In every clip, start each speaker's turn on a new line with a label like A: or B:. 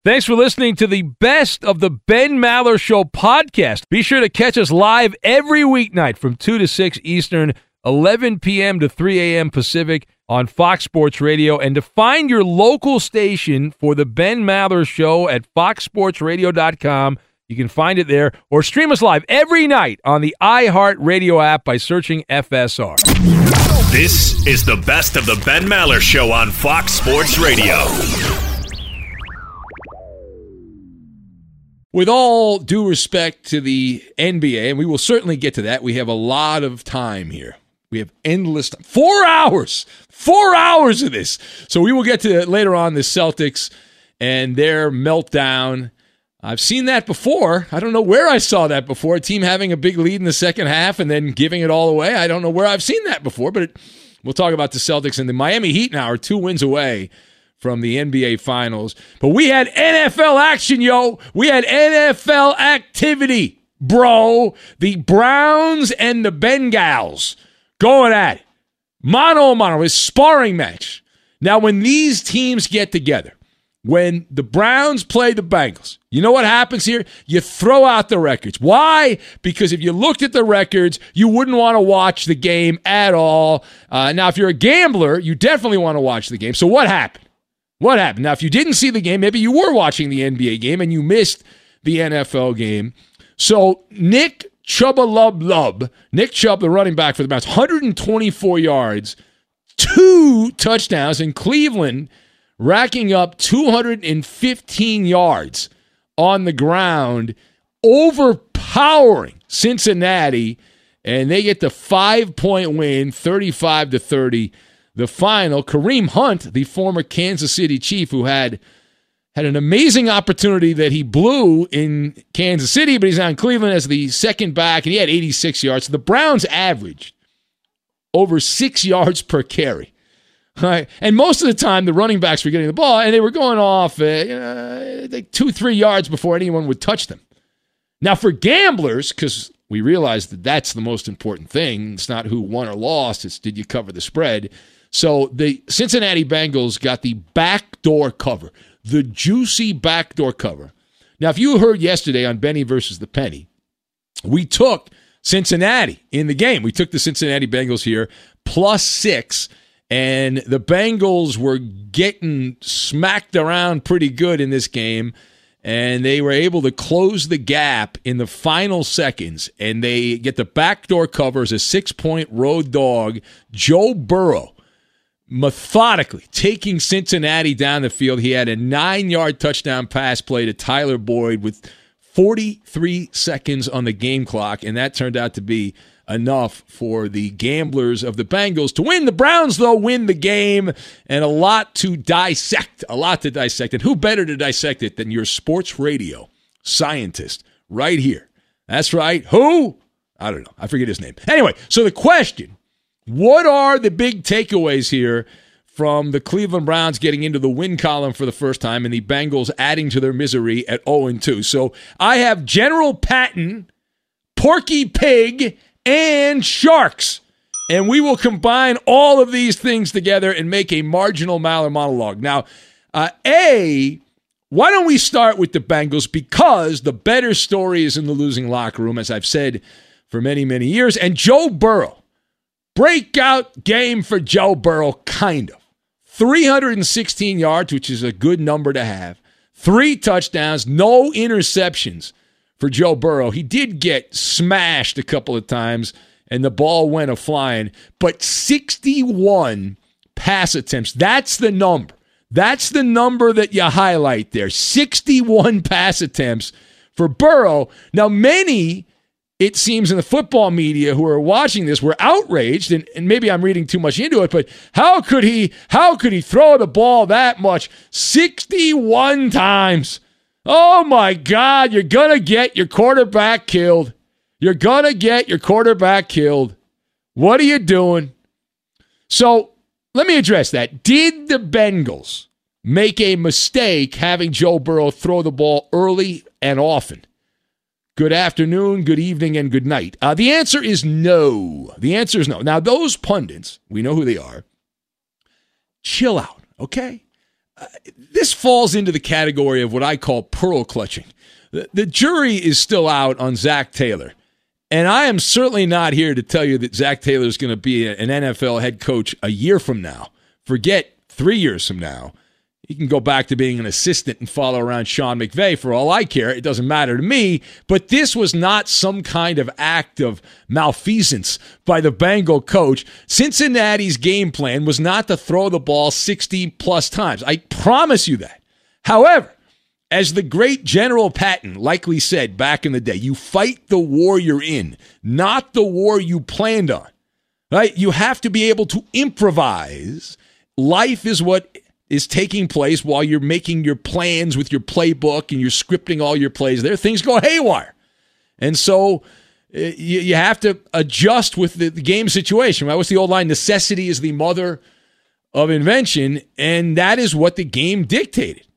A: Thanks for listening to the Best of the Ben Maller Show podcast. Be sure to catch us live every weeknight from 2 to 6 Eastern, 11 p.m. to 3 a.m. Pacific on Fox Sports Radio. And to find your local station for the Ben Maller Show at foxsportsradio.com, you can find it there, or stream us live every night on the iHeartRadio app by searching FSR.
B: This is the Best of the Ben Maller Show on Fox Sports Radio.
A: With all due respect to the NBA, and we will certainly get to that, we have a lot of time here. We have endless time. 4 hours! 4 hours of this! So we will get to later on the Celtics and their meltdown. I've seen that before. I don't know where I saw that before. A team having a big lead in the second half and then giving it all away. I don't know where I've seen that before, but we'll talk about the Celtics. And the Miami Heat now are 2 wins away from the NBA Finals. But we had NFL action, yo. We had NFL activity, bro. The Browns and the Bengals going at it. Mano a mano, a sparring match. Now, when these teams get together, when the Browns play the Bengals, you know what happens here? You throw out the records. Why? Because if you looked at the records, you wouldn't want to watch the game at all. Now, if you're a gambler, you definitely want to watch the game. So what happened? What happened? Now, if you didn't see the game, maybe you were watching the NBA game and you missed the NFL game. So Nick Chubb, the running back for the Browns, 124 yards, 2 touchdowns, in Cleveland racking up 215 yards on the ground, overpowering Cincinnati, and they get the 5-point win, 35-30. The final. Kareem Hunt, the former Kansas City Chief, who had an amazing opportunity that he blew in Kansas City, but he's now in Cleveland as the second back, and he had 86 yards. So the Browns averaged over 6 yards per carry. Right. And most of the time, the running backs were getting the ball, and they were going off like 2-3 yards before anyone would touch them. Now, for gamblers, because we realize that that's the most important thing, it's not who won or lost, it's did you cover the spread. So the Cincinnati Bengals got the backdoor cover, the juicy backdoor cover. Now, if you heard yesterday on Benny versus the Penny, we took Cincinnati in the game. We took the Cincinnati Bengals here, +6, and the Bengals were getting smacked around pretty good in this game, and they were able to close the gap in the final seconds, and they get the backdoor cover as a 6-point road dog. Joe Burrow methodically taking Cincinnati down the field. He had a 9-yard touchdown pass play to Tyler Boyd with 43 seconds on the game clock, and that turned out to be enough for the gamblers of the Bengals to win. The Browns, though, win the game, and a lot to dissect. And who better to dissect it than your sports radio scientist right here? That's right. Who? I don't know. I forget his name. Anyway, so the question, what are the big takeaways here from the Cleveland Browns getting into the win column for the first time and the Bengals adding to their misery at 0-2? So I have General Patton, Porky Pig, and Sharks. And we will combine all of these things together and make a marginal Maller monologue. Now, why don't we start with the Bengals? Because the better story is in the losing locker room, as I've said for many, many years. And Joe Burrow, breakout game for Joe Burrow, kind of. 316 yards, which is a good number to have. 3 touchdowns, no interceptions for Joe Burrow. He did get smashed a couple of times, and the ball went a-flying. But 61 pass attempts, that's the number. That's the number that you highlight there. 61 pass attempts for Burrow. Now, many, it seems, in the football media who are watching this were outraged, and maybe I'm reading too much into it, but how could he throw the ball that much? 61 times. Oh, my God, you're going to get your quarterback killed. You're going to get your quarterback killed. What are you doing? So let me address that. Did the Bengals make a mistake having Joe Burrow throw the ball early and often? Good afternoon, good evening, and good night. The answer is no. The answer is no. Now, those pundits, we know who they are. Chill out, okay? this falls into the category of what I call pearl clutching. The jury is still out on Zach Taylor. And I am certainly not here to tell you that Zach Taylor is going to be an NFL head coach a year from now. Forget 3 years from now. He can go back to being an assistant and follow around Sean McVay for all I care. It doesn't matter to me. But this was not some kind of act of malfeasance by the Bengal coach. Cincinnati's game plan was not to throw the ball 60-plus times. I promise you that. However, as the great General Patton likely said back in the day, you fight the war you're in, not the war you planned on. Right? You have to be able to improvise. Life is what is taking place while you're making your plans with your playbook and you're scripting all your plays there. Things go haywire. And so you have to adjust with the game situation. Right? What's the old line? Necessity is the mother of invention, and that is what the game dictated.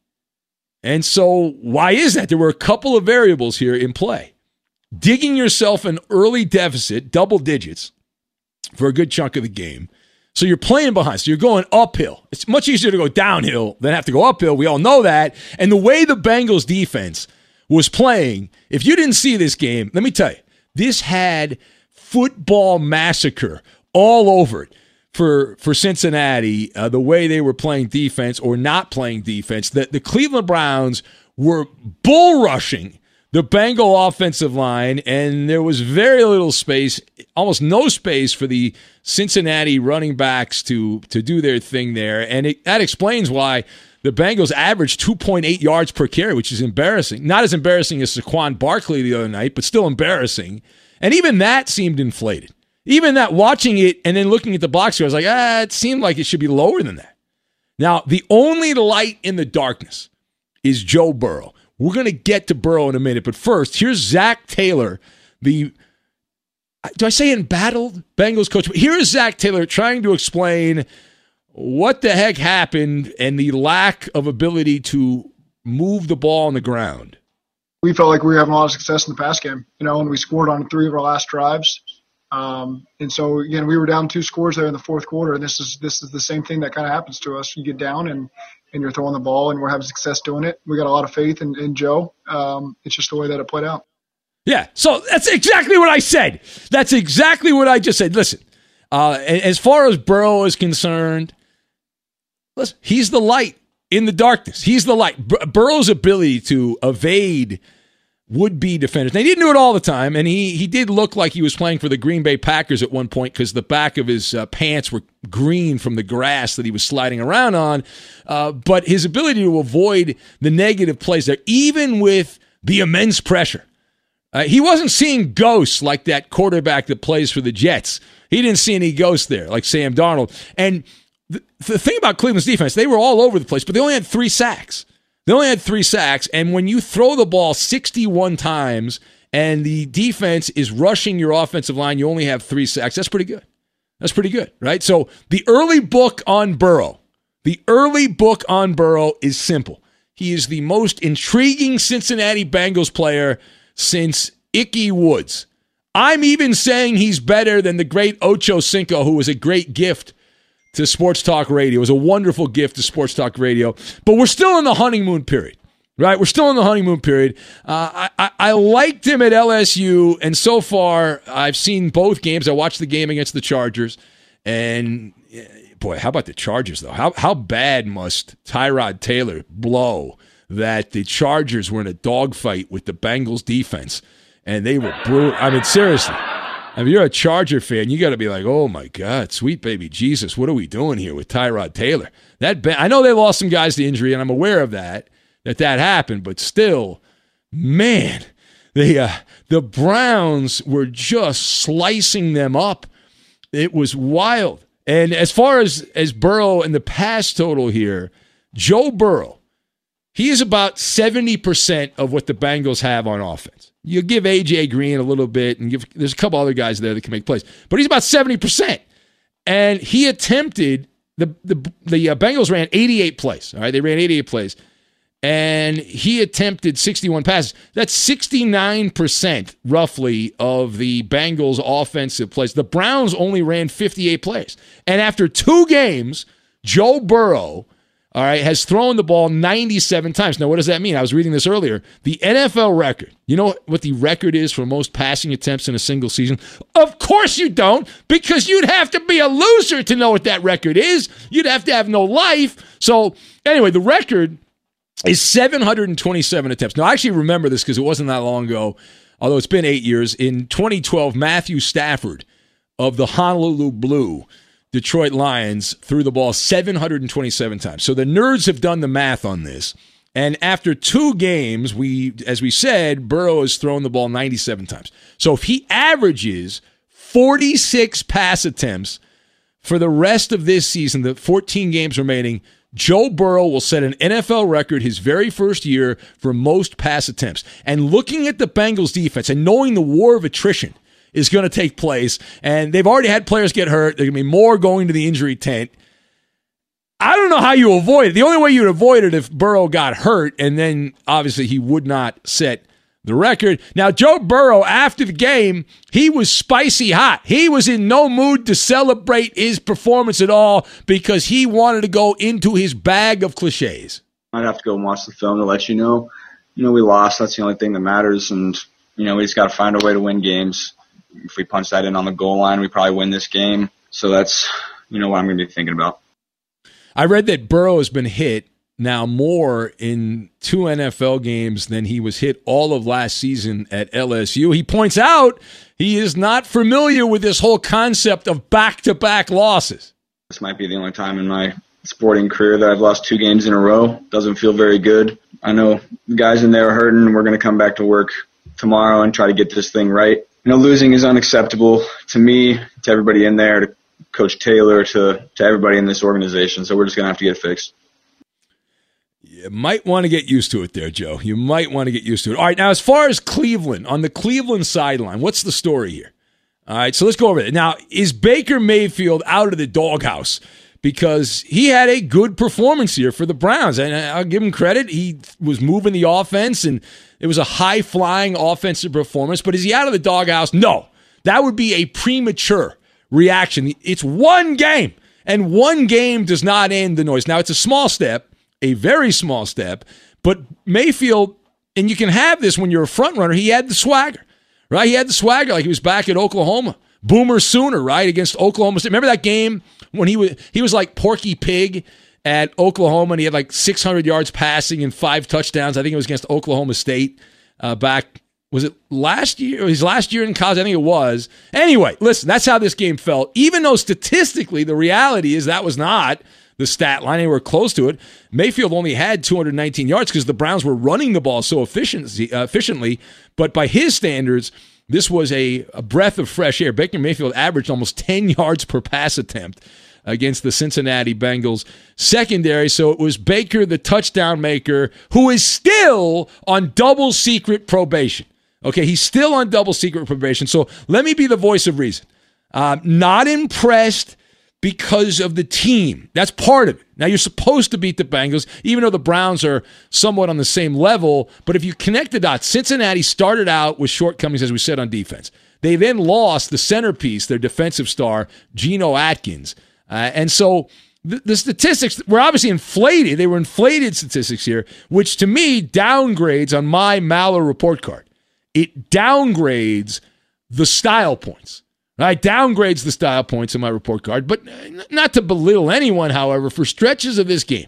A: And so why is that? There were a couple of variables here in play. Digging yourself an early deficit, double digits, for a good chunk of the game. So you're playing behind. So you're going uphill. It's much easier to go downhill than have to go uphill. We all know that. And the way the Bengals defense was playing, if you didn't see this game, let me tell you, this had football massacre all over it for Cincinnati, the way they were playing defense or not playing defense. The Cleveland Browns were bull rushing the Bengal offensive line, and there was very little space, almost no space for the Cincinnati running backs to do their thing there. And that explains why the Bengals averaged 2.8 yards per carry, which is embarrassing. Not as embarrassing as Saquon Barkley the other night, but still embarrassing. And even that seemed inflated. Even that, watching it and then looking at the box score, I was like, it seemed like it should be lower than that. Now, the only light in the darkness is Joe Burrow. We're going to get to Burrow in a minute, but first, here's Zach Taylor, do I say embattled Bengals coach? Here is Zach Taylor trying to explain what the heck happened and the lack of ability to move the ball on the ground.
C: We felt like we were having a lot of success in the pass game, and we scored on 3 of our last drives. And so, again, we were down 2 scores there in the fourth quarter, and this is the same thing that kind of happens to us. You get down and you're throwing the ball, and we're having success doing it. We got a lot of faith in Joe. It's just the way that it played out.
A: Yeah, so that's exactly what I said. That's exactly what I just said. Listen, as far as Burrow is concerned, listen, he's the light in the darkness. He's the light. Burrow's ability to evade would-be defenders. Now, he didn't do it all the time, and he did look like he was playing for the Green Bay Packers at one point because the back of his pants were green from the grass that he was sliding around on. But his ability to avoid the negative plays there, even with the immense pressure. He wasn't seeing ghosts like that quarterback that plays for the Jets. He didn't see any ghosts there, like Sam Darnold. And the thing about Cleveland's defense, they were all over the place, but they only had 3 sacks. And when you throw the ball 61 times and the defense is rushing your offensive line, you only have 3 sacks. That's pretty good, right? So the early book on Burrow is simple. He is the most intriguing Cincinnati Bengals player since Ickey Woods. I'm even saying he's better than the great Ocho Cinco, who was a great gift to Sports Talk Radio. It was a wonderful gift to Sports Talk Radio. But we're still in the honeymoon period, right? We're still in the honeymoon period. I liked him at LSU, and so far I've seen both games. I watched the game against the Chargers, and boy, how about the Chargers, though? How bad must Tyrod Taylor blow that the Chargers were in a dogfight with the Bengals defense, and they were brutal. I mean, seriously. If you're a Charger fan, you got to be like, oh, my God, sweet baby Jesus, what are we doing here with Tyrod Taylor? I know they lost some guys to injury, and I'm aware of that happened, but still, man, the Browns were just slicing them up. It was wild. And as far as Burrow and the pass total here, Joe Burrow, he is about 70% of what the Bengals have on offense. You give A.J. Green a little bit, and there's a couple other guys there that can make plays. But he's about 70%. And he attempted, the Bengals ran 88 plays. All right, they ran 88 plays. And he attempted 61 passes. That's 69%, roughly, of the Bengals' offensive plays. The Browns only ran 58 plays. And after 2 games, Joe Burrow all right, has thrown the ball 97 times. Now, what does that mean? I was reading this earlier. The NFL record, you know what the record is for most passing attempts in a single season? Of course you don't, because you'd have to be a loser to know what that record is. You'd have to have no life. So, anyway, the record is 727 attempts. Now, I actually remember this because it wasn't that long ago, although it's been 8 years. In 2012, Matthew Stafford of the Honolulu Blue Detroit Lions threw the ball 727 times. So the nerds have done the math on this. And after 2 games, as we said, Burrow has thrown the ball 97 times. So if he averages 46 pass attempts for the rest of this season, the 14 games remaining, Joe Burrow will set an NFL record his very first year for most pass attempts. And looking at the Bengals defense and knowing the war of attrition is going to take place, and they've already had players get hurt. There are going to be more going to the injury tent. I don't know how you avoid it. The only way you'd avoid it if Burrow got hurt, and then obviously he would not set the record. Now, Joe Burrow, after the game, he was spicy hot. He was in no mood to celebrate his performance at all because he wanted to go into his bag of cliches.
D: I'd have to go and watch the film to let you know. We lost. That's the only thing that matters, and, we just got to find a way to win games. If we punch that in on the goal line, we probably win this game. So that's, what I'm going to be thinking about.
A: I read that Burrow has been hit now more in 2 NFL games than he was hit all of last season at LSU. He points out he is not familiar with this whole concept of back-to-back losses.
D: This might be the only time in my sporting career that I've lost 2 games in a row. Doesn't feel very good. I know the guys in there are hurting. We're going to come back to work tomorrow and try to get this thing right. Losing is unacceptable to me, to everybody in there, to Coach Taylor, to everybody in this organization. So we're just going to have to get it fixed.
A: You might want to get used to it there, Joe. You might want to get used to it. All right, now as far as Cleveland, on the Cleveland sideline, what's the story here? All right, so let's go over it. Now, is Baker Mayfield out of the doghouse? Because he had a good performance here for the Browns. And I'll give him credit. He was moving the offense, and it was a high-flying offensive performance. But is he out of the doghouse? No. That would be a premature reaction. It's one game, and one game does not end the noise. Now, it's a small step, a very small step, but Mayfield, and you can have this when you're a front runner, he had the swagger, right? He had the swagger like he was back at Oklahoma. Boomer Sooner, right, against Oklahoma State. Remember that game when he was like Porky Pig at Oklahoma, and he had like 600 yards passing and 5 touchdowns. I think it was against Oklahoma State back, was it last year? His last year in college, I think it was. Anyway, listen, that's how this game felt. Even though statistically the reality is that was not the stat line, anywhere close to it. Mayfield only had 219 yards because the Browns were running the ball so efficiently, but by his standards, this was a breath of fresh air. Baker Mayfield averaged almost 10 yards per pass attempt against the Cincinnati Bengals secondary. So it was Baker, the touchdown maker, who is still on double secret probation. Okay, he's still on double secret probation. So let me be the voice of reason. Not impressed because of the team. That's part of it. Now, you're supposed to beat the Bengals, even though the Browns are somewhat on the same level. But if you connect the dots, Cincinnati started out with shortcomings, as we said, on defense. They then lost the centerpiece, their defensive star, Geno Atkins. And so the statistics were obviously inflated. They were inflated statistics here, which to me downgrades on my Maller report card. It downgrades the style points. Right, downgrades the style points in my report card, but not to belittle anyone, however, for stretches of this game,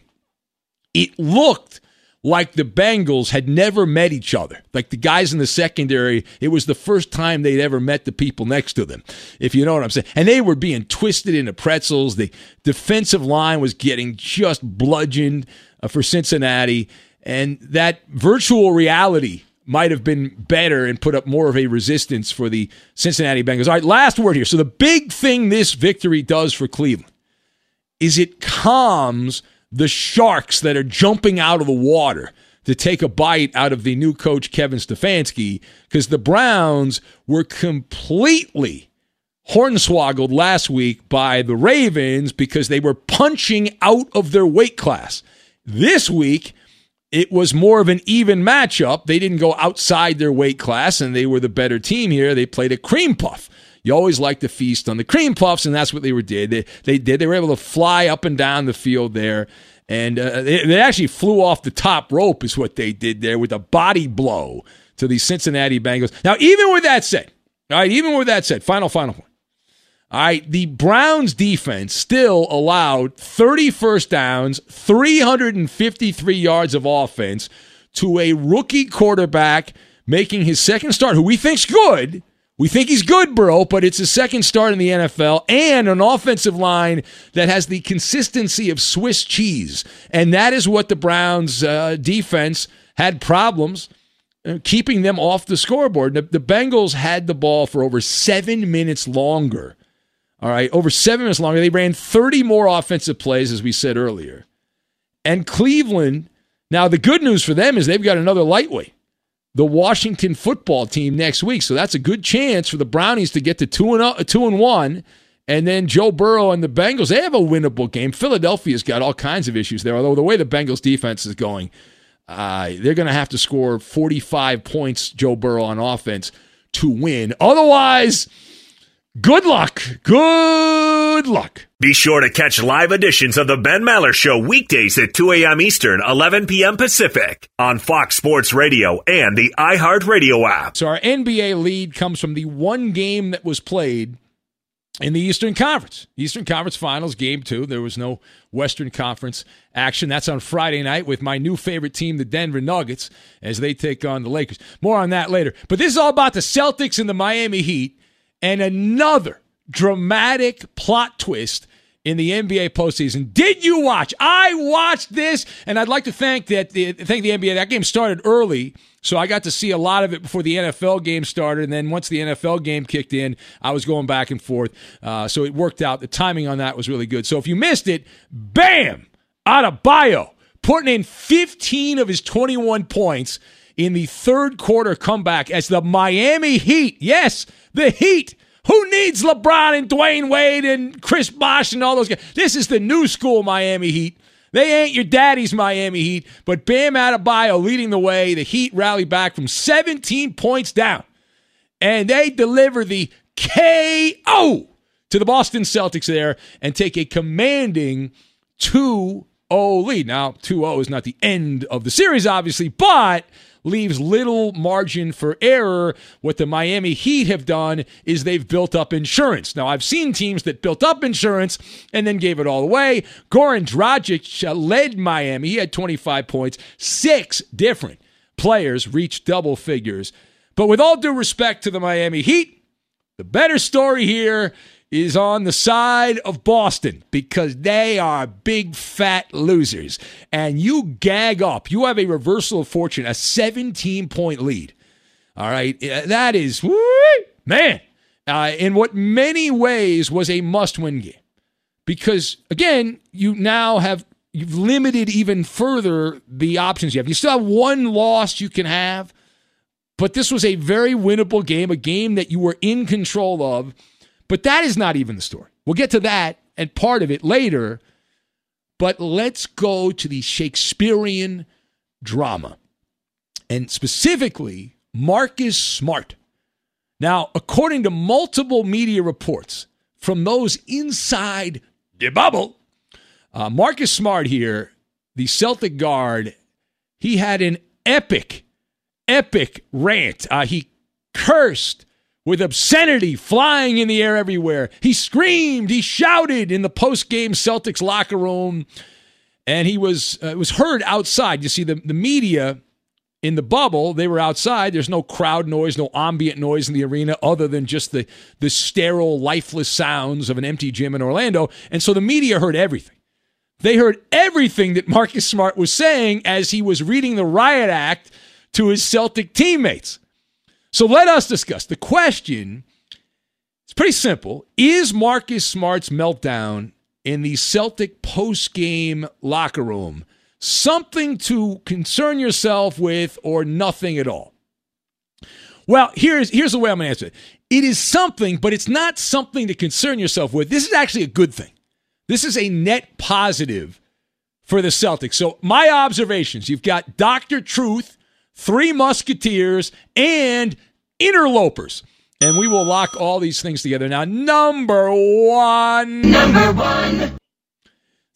A: it looked like the Bengals had never met each other. Like the guys in the secondary, it was the first time they'd ever met the people next to them, if you know what I'm saying. And they were being twisted into pretzels. The defensive line was getting just bludgeoned for Cincinnati, and that virtual reality might have been better and put up more of a resistance for the Cincinnati Bengals. All right, last word here. So the big thing this victory does for Cleveland is it calms the sharks that are jumping out of the water to take a bite out of the new coach, Kevin Stefanski, because the Browns were completely hornswoggled last week by the Ravens because they were punching out of their weight class. This week, it was more of an even matchup. They didn't go outside their weight class, and they were the better team here. They played a cream puff. You always like to feast on the cream puffs, and that's what they did. They were able to fly up and down the field there And they actually flew off the top rope is what they did there with a body blow to the Cincinnati Bengals. Now, even with that said, final point. All right, the Browns defense still allowed 30 first downs, 353 yards of offense to a rookie quarterback making his second start, who we think's good. We think he's good, bro, but it's his second start in the NFL, and an offensive line that has the consistency of Swiss cheese. And that is what the Browns' defense had problems keeping them off the scoreboard. The Bengals had the ball for over 7 minutes longer. All right, over 7 minutes longer. They ran 30 more offensive plays, as we said earlier. And Cleveland, now the good news for them is they've got another lightweight, the Washington football team, next week. So that's a good chance for the Brownies to get to 2-1. And then Joe Burrow and the Bengals, they have a winnable game. Philadelphia's got all kinds of issues there, although the way the Bengals defense is going, they're going to have to score 45 points, Joe Burrow, on offense to win. Otherwise, good luck. Good luck.
B: Be sure to catch live editions of the Ben Maller Show weekdays at 2 a.m. Eastern, 11 p.m. Pacific on Fox Sports Radio and the iHeartRadio app.
A: So our NBA lead comes from the one game that was played in the Eastern Conference. Eastern Conference Finals, Game 2. There was no Western Conference action. That's on Friday night with my new favorite team, the Denver Nuggets, as they take on the Lakers. More on that later. But this is all about the Celtics and the Miami Heat and another dramatic plot twist in the NBA postseason. Did you watch? I watched this, and I'd like to thank the NBA. That game started early, so I got to see a lot of it before the NFL game started, and then once the NFL game kicked in, I was going back and forth, so it worked out. The timing on that was really good. So if you missed it, bam, Adebayo, putting in 15 of his 21 points in the third quarter comeback as the Miami Heat, yes, the Heat. Who needs LeBron and Dwayne Wade and Chris Bosh and all those guys? This is the new school Miami Heat. They ain't your daddy's Miami Heat, but Bam Adebayo leading the way. The Heat rally back from 17 points down, and they deliver the KO to the Boston Celtics there and take a commanding 2-0 lead. Now, 2-0 is not the end of the series, obviously, but leaves little margin for error. What the Miami Heat have done is they've built up insurance. Now, I've seen teams that built up insurance and then gave it all away. Goran Dragic led Miami. He had 25 points. 6 different players reached double figures. But with all due respect to the Miami Heat, the better story here is on the side of Boston, because they are big fat losers. And you gag up. You have a reversal of fortune, a 17-point lead. All right? That is, man, in what many ways was a must-win game. Because, again, you've limited even further the options you have. You still have one loss you can have, but this was a very winnable game, a game that you were in control of. But that is not even the story. We'll get to that and part of it later. But let's go to the Shakespearean drama, and specifically Marcus Smart. Now, according to multiple media reports from those inside the bubble, Marcus Smart here, the Celtic guard, he had an epic rant. He cursed with obscenity flying in the air everywhere. He screamed, he shouted in the post-game Celtics locker room, and he was heard outside. You see, the media in the bubble, they were outside. There's no crowd noise, no ambient noise in the arena other than just the sterile, lifeless sounds of an empty gym in Orlando. And so the media heard everything. They heard everything that Marcus Smart was saying as he was reading the riot act to his Celtic teammates. So let us discuss. The question, it's pretty simple. Is Marcus Smart's meltdown in the Celtic post-game locker room something to concern yourself with or nothing at all? Well, here's the way I'm going to answer it. It is something, but it's not something to concern yourself with. This is actually a good thing. This is a net positive for the Celtics. So my observations, you've got Dr. Truth, Three Musketeers, and interlopers. And we will lock all these things together. Now, number one.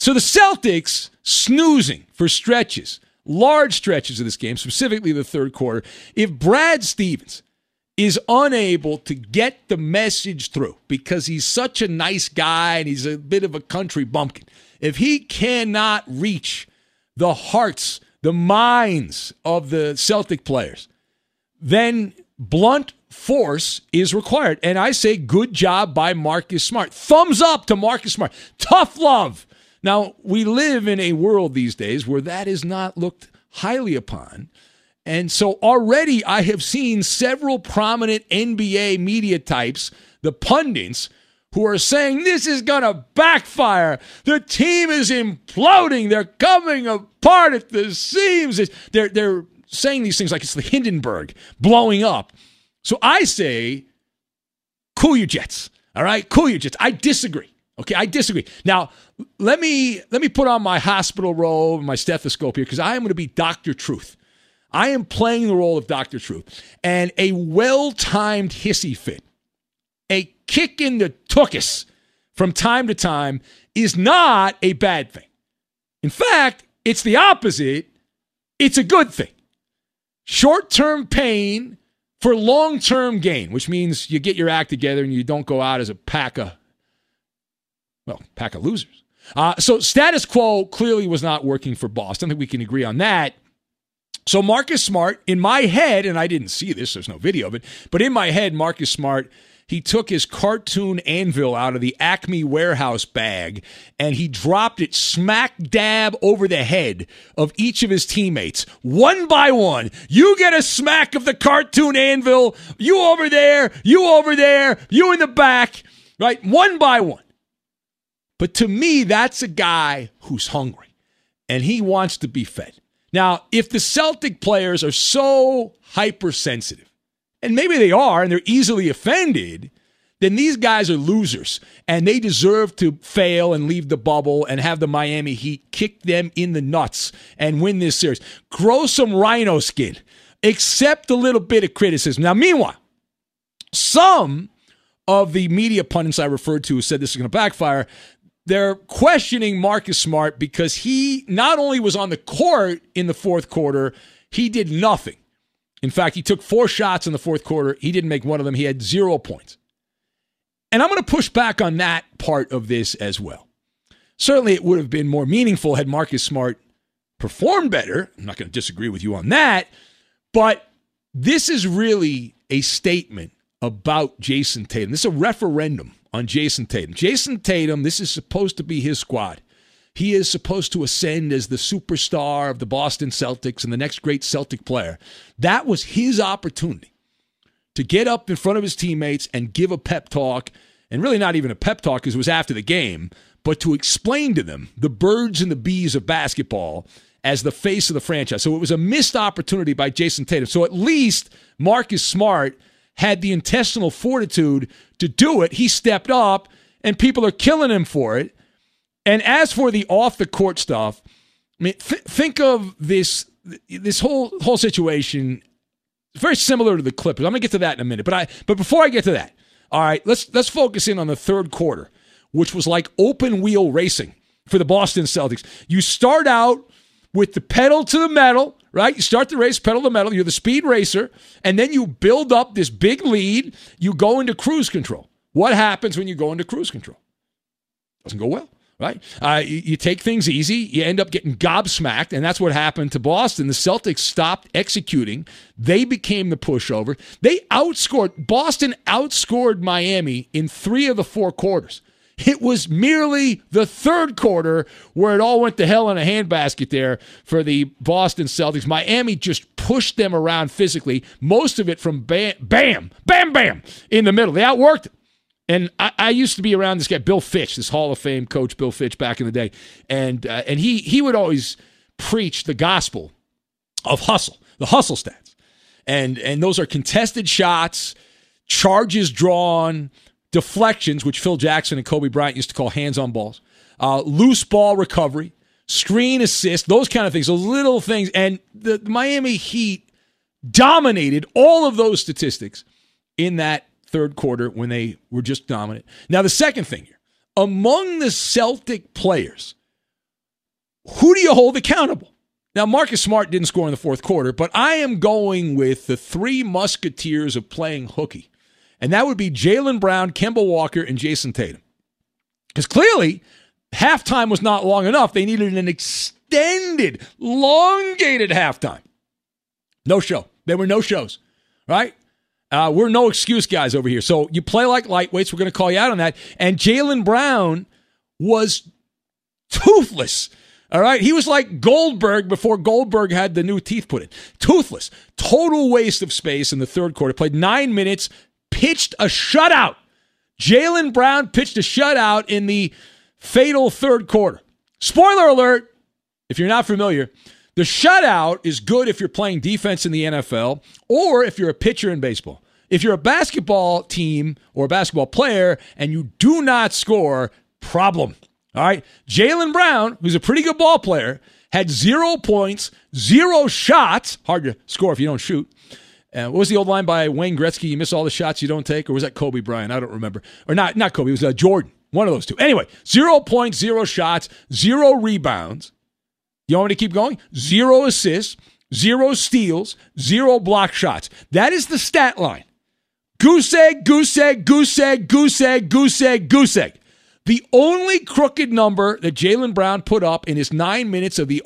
A: So the Celtics snoozing for stretches, large stretches of this game, specifically the third quarter. If Brad Stevens is unable to get the message through because he's such a nice guy and he's a bit of a country bumpkin, if he cannot reach the hearts, the minds of the Celtic players, then blunt force is required. And I say good job by Marcus Smart. Thumbs up to Marcus Smart. Tough love. Now, we live in a world these days where that is not looked highly upon. And so already I have seen several prominent NBA media types, the pundits, who are saying this is going to backfire. The team is imploding. They're coming apart at the seams. They're saying these things like it's the Hindenburg blowing up. So I say, cool your jets. All right? Cool your jets. I disagree. Okay, I disagree. Now, let me put on my hospital robe and my stethoscope here because I am going to be Dr. Truth. I am playing the role of Dr. Truth. And a well-timed hissy fit, a kick in the tuchus from time to time is not a bad thing. In fact, it's the opposite. It's a good thing. Short-term pain for long-term gain, which means you get your act together and you don't go out as a pack of losers. So status quo clearly was not working for Boston. I think we can agree on that. So Marcus Smart, in my head, and I didn't see this, there's no video of it, but in my head, Marcus Smart, he took his cartoon anvil out of the Acme warehouse bag and he dropped it smack dab over the head of each of his teammates. One by one. You get a smack of the cartoon anvil. You over there. You over there. You in the back. Right? One by one. But to me, that's a guy who's hungry and he wants to be fed. Now, if the Celtic players are so hypersensitive, and maybe they are, and they're easily offended, then these guys are losers, and they deserve to fail and leave the bubble and have the Miami Heat kick them in the nuts and win this series. Grow some rhino skin. Accept a little bit of criticism. Now, meanwhile, some of the media pundits I referred to who said this is going to backfire, they're questioning Marcus Smart because he not only was on the court in the fourth quarter, he did nothing. In fact, he took 4 shots in the fourth quarter. He didn't make one of them. He had 0 points. And I'm going to push back on that part of this as well. Certainly, it would have been more meaningful had Marcus Smart performed better. I'm not going to disagree with you on that. But this is really a statement about Jason Tatum. This is a referendum on Jason Tatum. Jason Tatum, this is supposed to be his squad. He is supposed to ascend as the superstar of the Boston Celtics and the next great Celtic player. That was his opportunity to get up in front of his teammates and give a pep talk, and really not even a pep talk because it was after the game, but to explain to them the birds and the bees of basketball as the face of the franchise. So it was a missed opportunity by Jason Tatum. So at least Marcus Smart had the intestinal fortitude to do it. He stepped up, and people are killing him for it. And as for the off-the-court stuff, I mean, think of this whole situation. It's very similar to the Clippers. I'm going to get to that in a minute. But before I get to that, all right, let's focus in on the third quarter, which was like open-wheel racing for the Boston Celtics. You start out with the pedal to the metal, right? You start the race, pedal to the metal. You're the speed racer, and then you build up this big lead. You go into cruise control. What happens when you go into cruise control? Doesn't go well, right? You take things easy. You end up getting gobsmacked, and that's what happened to Boston. The Celtics stopped executing. They became the pushover. Boston outscored Miami in 3 of the 4 quarters. It was merely the third quarter where it all went to hell in a handbasket there for the Boston Celtics. Miami just pushed them around physically, most of it from bam, bam, bam, bam in the middle. They outworked it. And I used to be around this guy, Bill Fitch, this Hall of Fame coach, Bill Fitch, back in the day. And he would always preach the gospel of hustle, the hustle stats. And those are contested shots, charges drawn, deflections, which Phil Jackson and Kobe Bryant used to call hands-on balls, loose ball recovery, screen assist, those kind of things, those little things. And the Miami Heat dominated all of those statistics in that third quarter when they were just dominant. Now, the second thing here, among the Celtic players who do you hold accountable? Now, Marcus Smart didn't score in the fourth quarter, but I am going with the three musketeers of playing hooky. And that would be Jaylen Brown, Kemba Walker, and Jason Tatum. Because clearly, halftime was not long enough. They needed an extended, elongated halftime. No show. There were no shows, right? We're no excuse guys over here. So you play like lightweights. We're going to call you out on that. And Jaylen Brown was toothless. All right? He was like Goldberg before Goldberg had the new teeth put in. Toothless. Total waste of space in the third quarter. Played 9 minutes, pitched a shutout. Jaylen Brown pitched a shutout in the fatal third quarter. Spoiler alert, if you're not familiar, the shutout is good if you're playing defense in the NFL or if you're a pitcher in baseball. If you're a basketball team or a basketball player and you do not score, problem. All right? Jaylen Brown, who's a pretty good ball player, had 0 points, 0 shots. Hard to score if you don't shoot. What was the old line by Wayne Gretzky? You miss all the shots you don't take? Or was that Kobe Bryant? I don't remember. Or not Kobe. It was Jordan. One of those two. Anyway, 0 points, 0 shots, 0 rebounds. You want me to keep going? 0 assists, 0 steals, 0 block shots. That is the stat line. Goose egg, goose egg, goose egg, goose egg, goose egg, goose egg. The only crooked number that Jaylen Brown put up in his 9 minutes of the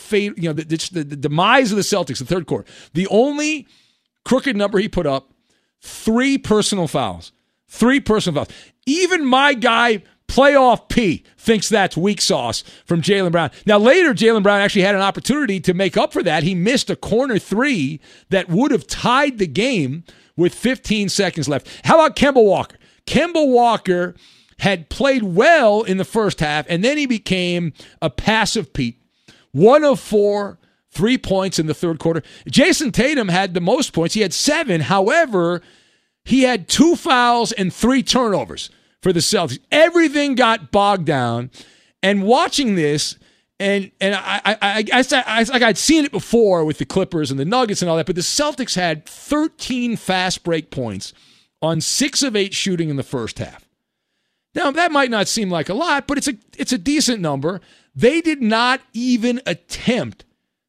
A: the demise of the Celtics, the third quarter, the only crooked number he put up, 3 personal fouls. 3 personal fouls. Even my guy, Playoff P, thinks that's weak sauce from Jaylen Brown. Now, later, Jaylen Brown actually had an opportunity to make up for that. He missed a corner 3 that would have tied the game with 15 seconds left. How about Kemba Walker? Kemba Walker had played well in the first half, and then he became a passive Pete. 1 of 4, 3 points in the third quarter. Jason Tatum had the most points. He had 7. However, he had 2 fouls and 3 turnovers for the Celtics. Everything got bogged down. And watching this, and I'd seen it before with the Clippers and the Nuggets and all that, but the Celtics had 13 fast break points on 6 of 8 shooting in the first half. Now, that might not seem like a lot, but it's a decent number. They did not even attempt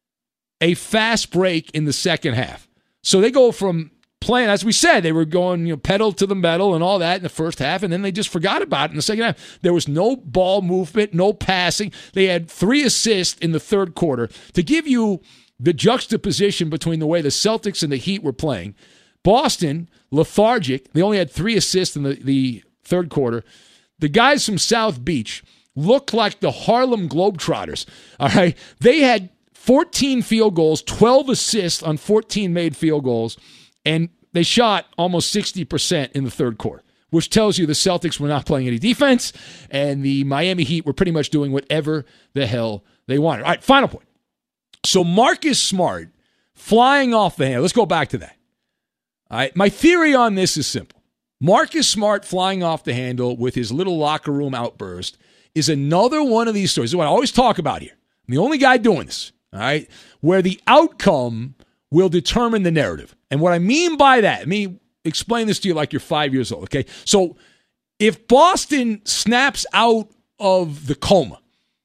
A: a fast break in the second half. So they go from playing, as we said, they were going pedal to the metal and all that in the first half, and then they just forgot about it in the second half. There was no ball movement, no passing. They had 3 assists in the third quarter. To give you the juxtaposition between the way the Celtics and the Heat were playing, Boston, lethargic. They only had 3 assists in the third quarter. The guys from South Beach looked like the Harlem Globetrotters. All right, they had 14 field goals, 12 assists on 14 made field goals, and they shot almost 60% in the third quarter, which tells you the Celtics were not playing any defense, and the Miami Heat were pretty much doing whatever the hell they wanted. All right, final point. So Marcus Smart flying off the handle. Let's go back to that. All right, my theory on this is simple. Marcus Smart flying off the handle with his little locker room outburst is another one of these stories. This is what I always talk about here. I'm the only guy doing this, all right, where the outcome will determine the narrative. And what I mean by that, let me explain this to you like you're 5 years old, okay? So if Boston snaps out of the coma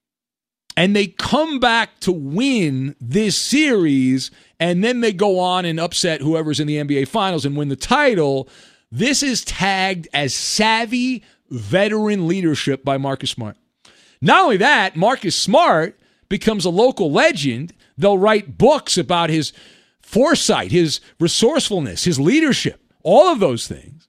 A: and they come back to win this series and then they go on and upset whoever's in the NBA Finals and win the title, this is tagged as savvy veteran leadership by Marcus Smart. Not only that, Marcus Smart becomes a local legend. They'll write books about his foresight, his resourcefulness, his leadership, all of those things.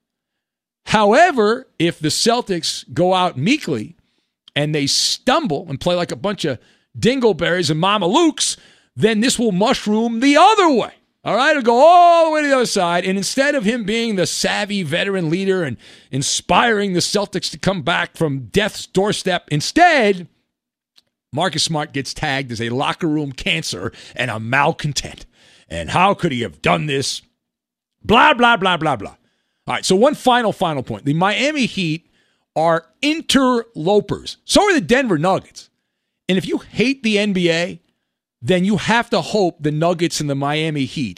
A: However, if the Celtics go out meekly and they stumble and play like a bunch of dingleberries and mamalukes, then this will mushroom the other way. All right, it'll go all the way to the other side, and instead of him being the savvy veteran leader and inspiring the Celtics to come back from death's doorstep, instead, Marcus Smart gets tagged as a locker room cancer and a malcontent. And how could he have done this? Blah, blah, blah, blah, blah. All right, so one final point. The Miami Heat are interlopers. So are the Denver Nuggets. And if you hate the NBA, then you have to hope the Nuggets and the Miami Heat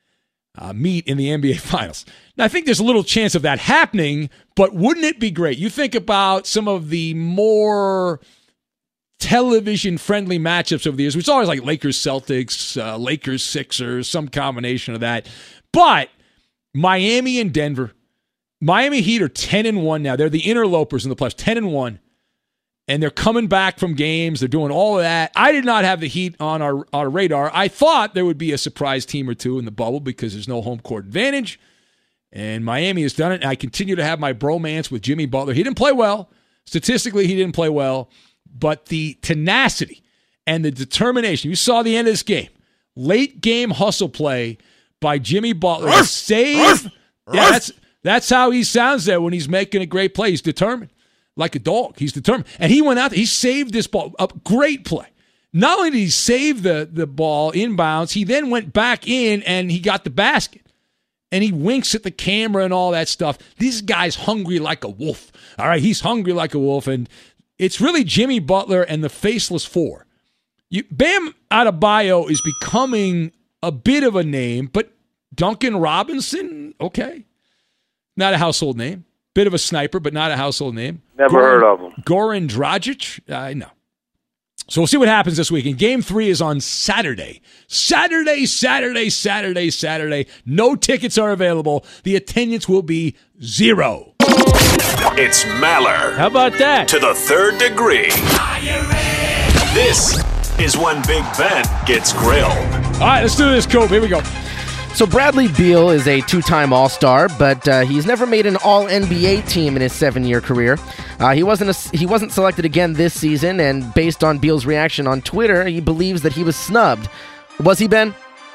A: meet in the NBA Finals. Now, I think there's a little chance of that happening, but wouldn't it be great? You think about some of the more television-friendly matchups over the years. It's always like Lakers-Celtics, Lakers-Sixers, some combination of that. But Miami and Denver, Miami Heat are 10-1 now. They're the interlopers in the playoffs, 10-1. And they're coming back from games. They're doing all of that. I did not have the Heat on our radar. I thought there would be a surprise team or two in the bubble because there's no home court advantage. And Miami has done it. And I continue to have my bromance with Jimmy Butler. He didn't play well. Statistically, he didn't play well. But the tenacity and the determination, you saw the end of this game. Late game hustle play by Jimmy Butler to save. Yeah, that's how he sounds there when he's making a great play. He's determined. Like a dog. He's determined. And he went out there. He saved this ball. A great play. Not only did he save the ball inbounds, he then went back in and he got the basket. And he winks at the camera and all that stuff. This guy's hungry like a wolf. All right, he's hungry like a wolf. And it's really Jimmy Butler and the Faceless Four. Bam Adebayo is becoming a bit of a name, but Duncan Robinson, okay. Not a household name. Bit of a sniper, but not a household name.
E: Never heard of him.
A: Goran Dragic? No. So we'll see what happens this week. And Game 3 is on Saturday. Saturday. No tickets are available. The attendance will be 0.
B: It's Maller.
A: How about that?
B: To the third degree. This is when Big Ben gets grilled.
A: All right, let's do this, Coop. Here we go.
F: So Bradley Beal is a two-time All-Star, but he's never made an All-NBA team in his 7-year career. He wasn't selected again this season, and based on Beal's reaction on Twitter, he believes that he was snubbed. Was he, Ben?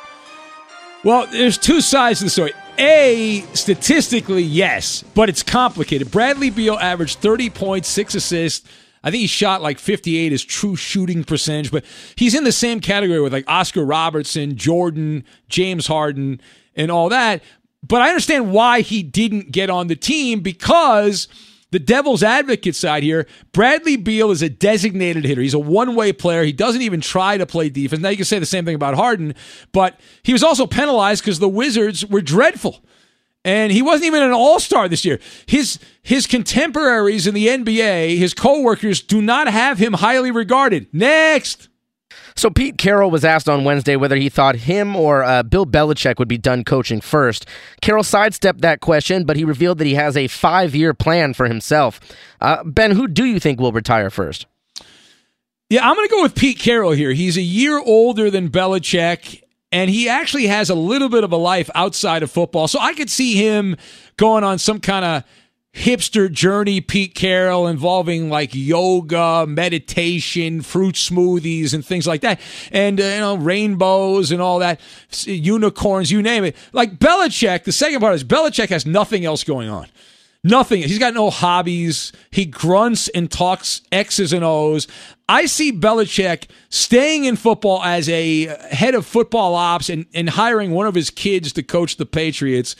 A: Well, there's two sides to the story. A, statistically, yes, but it's complicated. Bradley Beal averaged 30 points, 6 assists. I think he shot like 58 as true shooting percentage, but he's in the same category with like Oscar Robertson, Jordan, James Harden, and all that. But I understand why he didn't get on the team because the devil's advocate side here, Bradley Beal is a designated hitter. He's a one-way player. He doesn't even try to play defense. Now you can say the same thing about Harden, but he was also penalized because the Wizards were dreadful. And he wasn't even an all-star this year. His contemporaries in the NBA, his coworkers, do not have him highly regarded. Next.
F: So Pete Carroll was asked on Wednesday whether he thought him or Bill Belichick would be done coaching first. Carroll sidestepped that question, but he revealed that he has a 5-year plan for himself. Ben, who do you think will retire first?
A: Yeah, I'm going to go with Pete Carroll here. He's a year older than Belichick, and he actually has a little bit of a life outside of football. So I could see him going on some kind of hipster journey, Pete Carroll, involving like yoga, meditation, fruit smoothies, and things like that. And, rainbows and all that, unicorns, you name it. Like Belichick, the second part is Belichick has nothing else going on. Nothing. He's got no hobbies. He grunts and talks X's and O's. I see Belichick staying in football as a head of football ops and hiring one of his kids to coach the Patriots.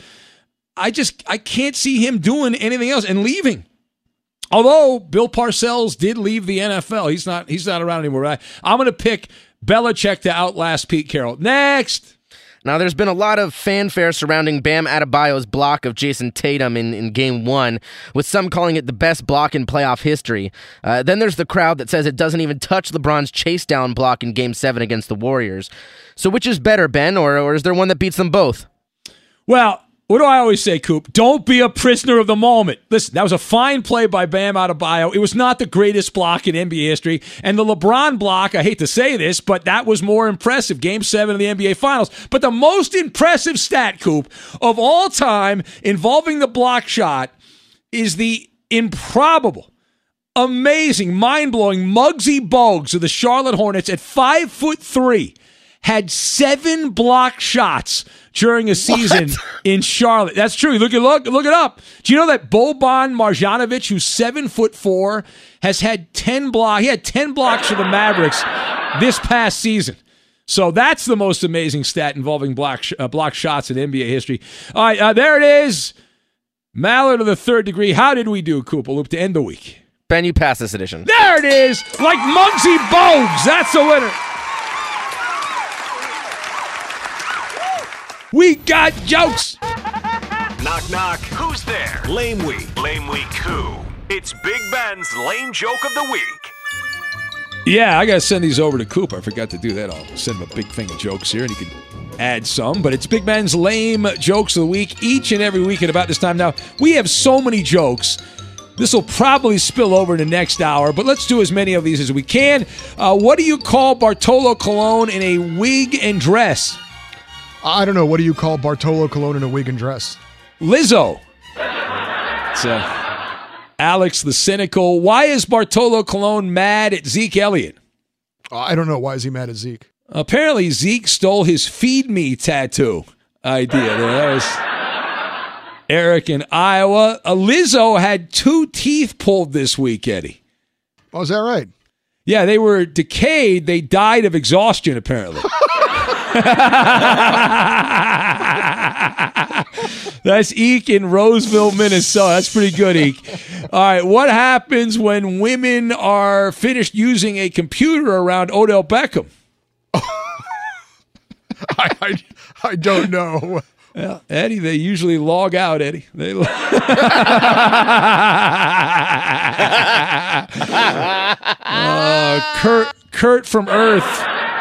A: I can't see him doing anything else and leaving. Although Bill Parcells did leave the NFL. He's not around anymore. I'm going to pick Belichick to outlast Pete Carroll. Next.
F: Now, there's been a lot of fanfare surrounding Bam Adebayo's block of Jason Tatum in Game 1, with some calling it the best block in playoff history. Then there's the crowd that says it doesn't even touch LeBron's chase-down block in Game 7 against the Warriors. So which is better, Ben, or is there one that beats them both?
A: Well, what do I always say, Coop? Don't be a prisoner of the moment. Listen, that was a fine play by Bam Adebayo. It was not the greatest block in NBA history. And the LeBron block, I hate to say this, but that was more impressive. Game 7 of the NBA Finals. But the most impressive stat, Coop, of all time involving the block shot is the improbable, amazing, mind-blowing Muggsy Bogues of the Charlotte Hornets at 5'3" had 7 block shots during a season in Charlotte. That's true. Look it up. Do you know that Boban Marjanovic, who's 7'4", has had 10 blocks? He had 10 blocks for the Mavericks this past season. So that's the most amazing stat involving block shots in NBA history. All right, there it is. Maller to the third degree. How did we do, Koopaloop, to end the week?
F: Ben, you passed this edition.
A: There it is. Like Muggsy Bogues. That's the winner. We got jokes.
B: Knock, knock. Who's there? Lame Week. Lame Week who? It's Big Ben's Lame Joke of the Week.
A: Yeah, I got to send these over to Coop. I forgot to do that. I'll send him a big thing of jokes here, and he can add some. But it's Big Ben's Lame Jokes of the Week each and every week at about this time. Now, we have so many jokes. This will probably spill over in the next hour, but let's do as many of these as we can. What do you call Bartolo Colon in a wig and dress?
E: I don't know. What do you call Bartolo Colon in a wig and dress?
A: Lizzo. It's Alex the Cynical. Why is Bartolo Colon mad at Zeke Elliott?
E: I don't know. Why is he mad at Zeke?
A: Apparently, Zeke stole his Feed Me tattoo idea. That was Eric in Iowa. Lizzo had 2 teeth pulled this week, Eddie.
E: Oh, is that right?
A: Yeah, they were decayed. They died of exhaustion, apparently. That's Eek in Roseville, Minnesota. That's pretty good, Eek. All right, what happens when women are finished using a computer around Odell Beckham?
E: I don't know.
A: Well, Eddie, they usually log out, Eddie. They Kurt from Earth.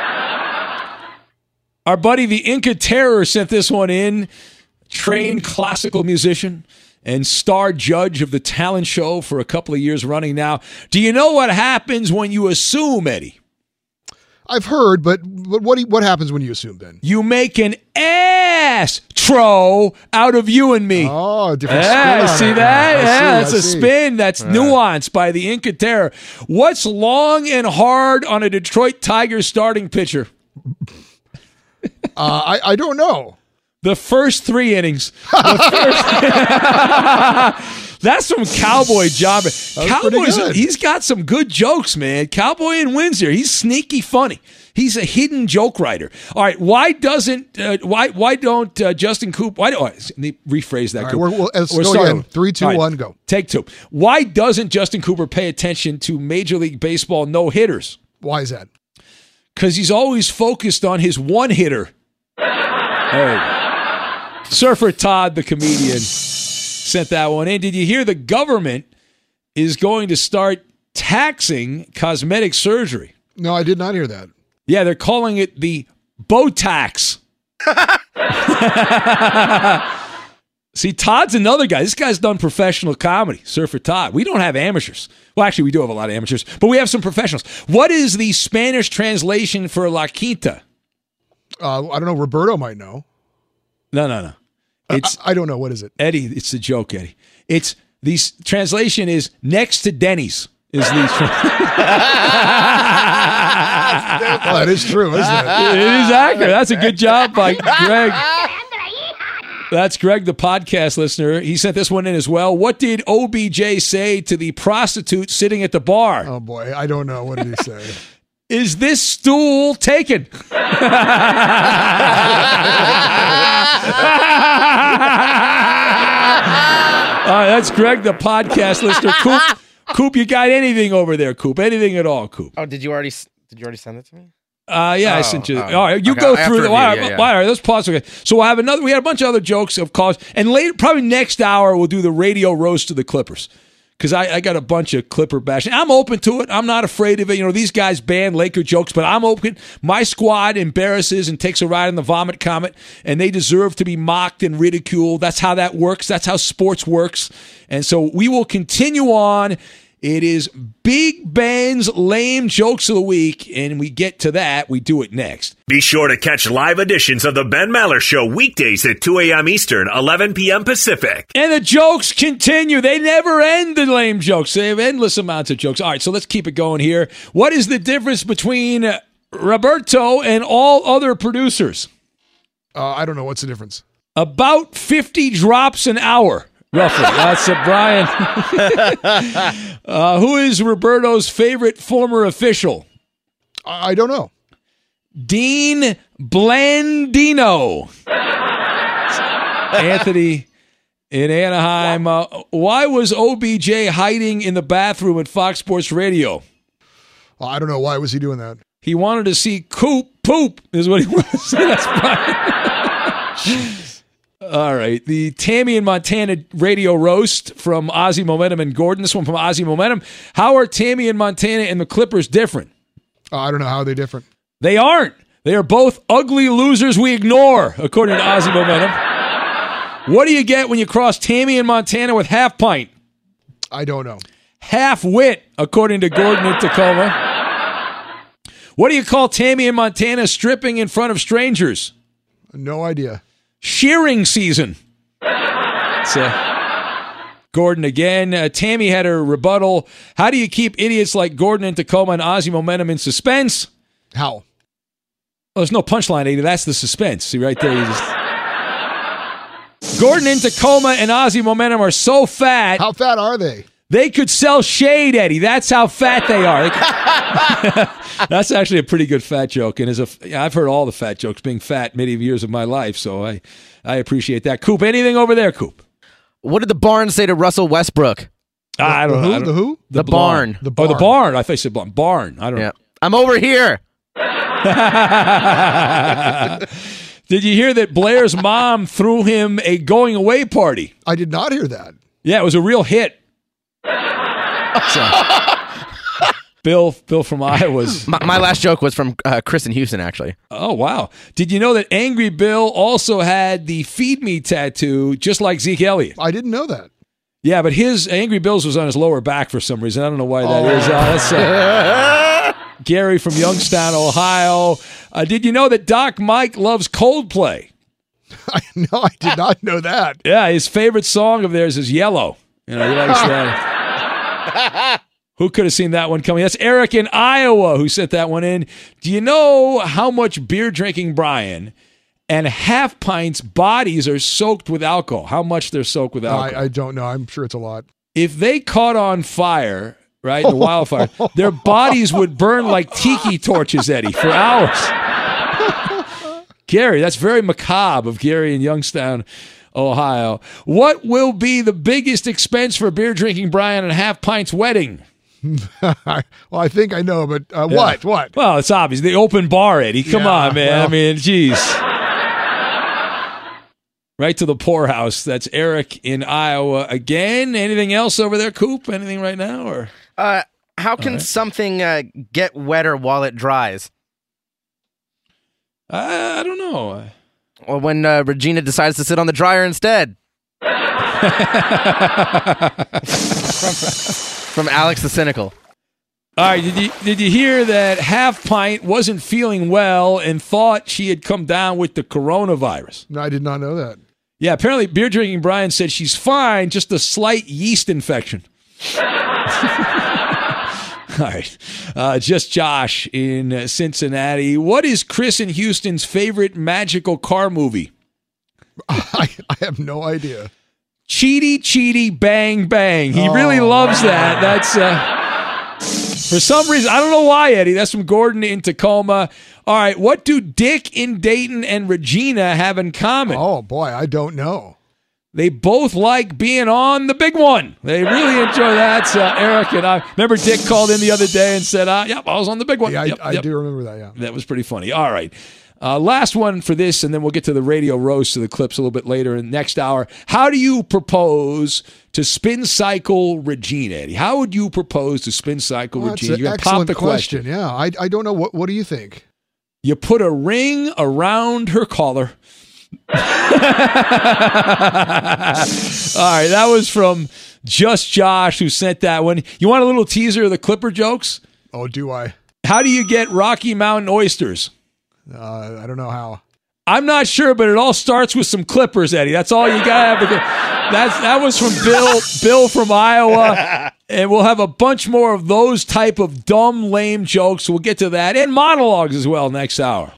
A: Our buddy, the Inca Terror, sent this one in. Trained classical musician and star judge of the talent show for a couple of years running now. Do you know what happens when you assume, Eddie?
E: I've heard, but what happens when you assume, Ben?
A: You make an astro out of you and me.
E: Oh, different spin.
A: See that? That's a spin. That's nuanced by the Inca Terror. What's long and hard on a Detroit Tigers starting pitcher?
E: I don't know.
A: The first 3 innings. That's from Cowboy Job. Cowboys, he's got some good jokes, man. Cowboy and Windsor, he's sneaky funny. He's a hidden joke writer. All right, why don't Justin Cooper? Let me rephrase that.
E: All right, let's go again. 3, 2, 1, go.
A: Take 2. Why doesn't Justin Cooper pay attention to Major League Baseball no-hitters?
E: Why is that?
A: Because he's always focused on his one-hitter. Hey. Surfer Todd, the comedian, sent that one in. Did you hear the government is going to start taxing cosmetic surgery?
E: No, I did not hear that.
A: Yeah, they're calling it the Botox. See, Todd's another guy. This guy's done professional comedy, Surfer Todd. We don't have amateurs. Well, actually, we do have a lot of amateurs, but we have some professionals. What is the Spanish translation for La Quinta?
E: I don't know. Roberto might know.
A: No.
E: I don't know. What is it?
A: Eddie, it's a joke, Eddie. It's the translation is next to Denny's. Well,
E: that is true, isn't it?
A: It is accurate. That's a good job by Greg. That's Greg, the podcast listener. He sent this one in as well. What did OBJ say to the prostitute sitting at the bar?
E: Oh, boy. I don't know. What did he say?
A: Is this stool taken? All right, that's Greg, the podcast listener. Coop, you got anything over there, Coop? Anything at all, Coop?
F: Oh, did you already send it to me?
A: I sent you. All right, you go through the. All right, let's pause. Okay, so we'll have another. We had a bunch of other jokes of cause, and later, probably next hour, we'll do the radio roast of the Clippers. Because I got a bunch of Clipper bashing. I'm open to it. I'm not afraid of it. You know, these guys ban Laker jokes, but I'm open. My squad embarrasses and takes a ride in the vomit comet, and they deserve to be mocked and ridiculed. That's how that works. That's how sports works. And so we will continue on. It is Big Ben's Lame Jokes of the Week, and we get to that. We do it next.
B: Be sure to catch live editions of the Ben Maller Show weekdays at 2 a.m. Eastern, 11 p.m. Pacific.
A: And the jokes continue. They never end, the lame jokes. They have endless amounts of jokes. All right, so let's keep it going here. What is the difference between Roberto and all other producers?
E: I don't know. What's the difference?
A: About 50 drops an hour. Roughly. That's Brian. Who is Roberto's favorite former official?
E: I don't know.
A: Dean Blandino. Anthony in Anaheim. Why was OBJ hiding in the bathroom at Fox Sports Radio?
E: I don't know. Why was he doing that?
A: He wanted to see Coop poop, is what he wanted to say. That's Brian. All right. The Tammy and Montana radio roast from Ozzy Momentum and Gordon. This one from Ozzy Momentum. How are Tammy and Montana and the Clippers different?
E: I don't know how they're different.
A: They aren't. They are both ugly losers we ignore, according to Ozzy Momentum. What do you get when you cross Tammy in Montana with half pint?
E: I don't know.
A: Half wit, according to Gordon in Tacoma. What do you call Tammy in Montana stripping in front of strangers?
E: No idea.
A: Shearing season. It's, Gordon again. Tammy had her rebuttal. How do you keep idiots like Gordon in Tacoma and Ozzy Momentum in suspense?
E: How?
A: Well, there's no punchline, Eddie. That's the suspense. See right there. You just... Gordon in Tacoma and Ozzy Momentum are so fat.
E: How fat are they?
A: They could sell shade, Eddie. That's how fat they are. That's actually a pretty good fat joke. And I've heard all the fat jokes being fat many years of my life, so I appreciate that. Coop, anything over there, Coop?
F: What did the barn say to Russell Westbrook?
A: I don't know.
E: The who?
F: The barn.
E: The barn.
A: Oh, the barn. I thought you said barn. Barn. I don't know.
F: I'm over here.
A: Did you hear that Blair's mom threw him a going away party?
E: I did not hear that.
A: Yeah, it was a real hit. Bill from Iowa's.
F: My last joke was from Chris in Houston, actually.
A: Oh, wow. Did you know that Angry Bill also had the Feed Me tattoo, just like Zeke Elliott?
E: I didn't know that.
A: Yeah, but his Angry Bill's was on his lower back for some reason. I don't know why that is. That's Gary from Youngstown, Ohio. Did you know that Doc Mike loves Coldplay?
E: No, I did not know that.
A: Yeah, his favorite song of theirs is Yellow. You know, he likes that. Who could have seen that one coming? That's Eric in Iowa who sent that one in. Do you know how much beer drinking Brian and Half Pint's bodies are soaked with alcohol? How much they're soaked with alcohol?
E: I don't know. I'm sure it's a lot.
A: If they caught on fire, right, the wildfire, their bodies would burn like tiki torches, Eddie, for hours. Gary, that's very macabre of Gary in Youngstown, Ohio. What will be the biggest expense for beer drinking Brian and Half Pint's wedding?
E: Well, I think I know, but what? What?
A: Well, it's obvious. The open bar, Eddie. Come on, man.
E: Well.
A: I mean, geez. Right to the poorhouse. That's Eric in Iowa again. Anything else over there, Coop? Anything right now? Or
F: how can something get wetter while it dries?
A: I don't know.
F: Or when Regina decides to sit on the dryer instead. From Alex the Cynical.
A: All right, did you hear that Half Pint wasn't feeling well and thought she had come down with the coronavirus?
E: No, I did not know that.
A: Yeah, apparently beer drinking Brian said she's fine, just a slight yeast infection. All right. Just Josh in Cincinnati. What is Chris in Houston's favorite magical car movie?
E: I have no idea.
A: Cheaty, Cheaty, Bang, Bang. He really loves that. That's for some reason. I don't know why, Eddie. That's from Gordon in Tacoma. All right. What do Dick in Dayton and Regina have in common?
E: Oh, boy. I don't know.
A: They both like being on the big one. They really enjoy that. Eric and I remember Dick called in the other day and said, yep, I was on the big one.
E: Yeah,
A: Yep,
E: I do remember that, yeah.
A: That was pretty funny. All right. Last one for this, and then we'll get to the radio roast of the clips a little bit later in the next hour. How do you propose to spin cycle Regina, Eddie? How would you propose to spin cycle Regina? You're going to pop the question.
E: Yeah, I don't know. What do you think?
A: You put a ring around her collar. All right, that was from Just Josh who sent that one. You want a little teaser of the Clipper jokes?
E: Oh, do I?
A: How do you get Rocky Mountain oysters?
E: I don't know how.
A: I'm not sure, but it all starts with some Clippers, Eddie. That's all you got to have. That was from Bill from Iowa. And we'll have a bunch more of those type of dumb, lame jokes. We'll get to that and monologues as well next hour.